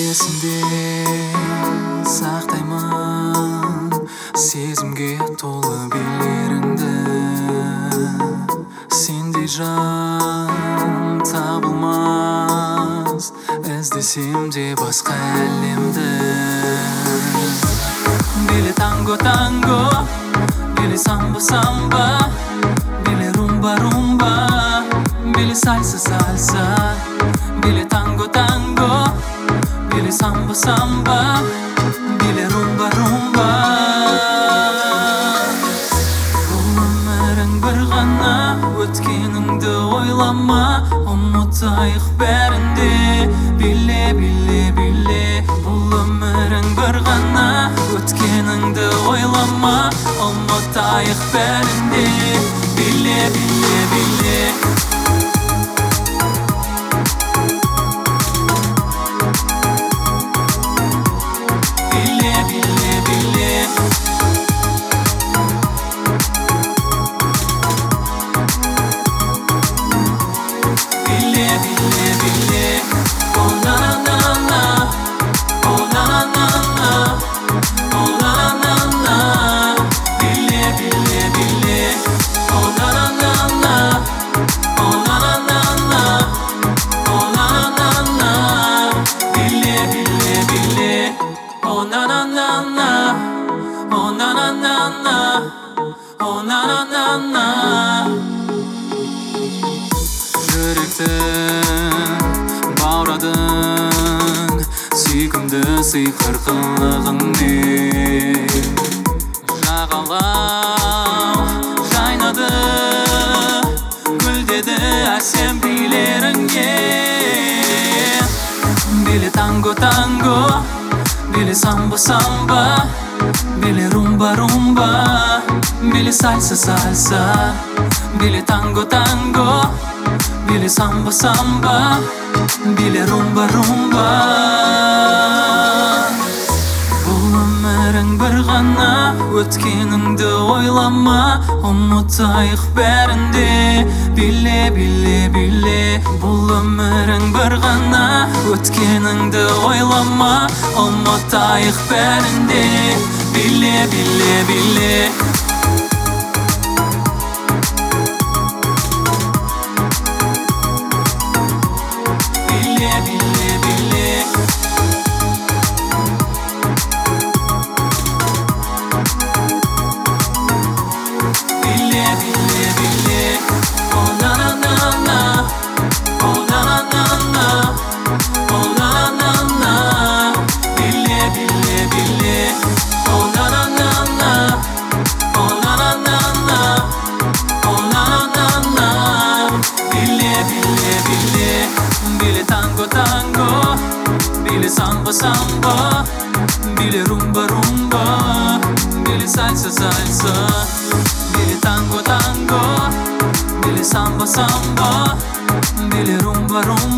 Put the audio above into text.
есімде сақтаймын сезімге толы билеріңді. Сендей жан табылмас, іздесем де басқа әлемді. Биле танго, танго, биле самбо, самба, биле румба, румба, биле сальса, сальса. Биле танго, танго, биле самбо, самба, биле румба, румба. Бұл өмірің бір ғана, өткеніңді ойлама, ұмытайық бәрінде. Биле, биле, биле, бұл өмірің бір ғана, өткеніңді ойлама, ұмытайық бәрінде. Биле, биле, биле. Жүректі баурадың сүйкімді сиқыр қылығыңмен. Жағалау жайнады, гүлдеді әсем билеріңе. Биле танго, танго, биле самбо, самба, биле румба, румба, биле сальса, сальса. Биле танго, танго, биле самбо, самба, биле румба, румба. Бұл өмірің бір ғана, өткеніңді ойлама, ұмытайық бәрінде. Биле, биле, биле, бұл өмірің бір ғана, өткеніңді ойлама, ұмытайық бәрінде. Биле, биле, биле. Биле танго, танго, биле самбо, самбо, биле румба, румба, биле сальса, сальса. Биле танго, танго, биле самбо, самбо, биле румба, румба.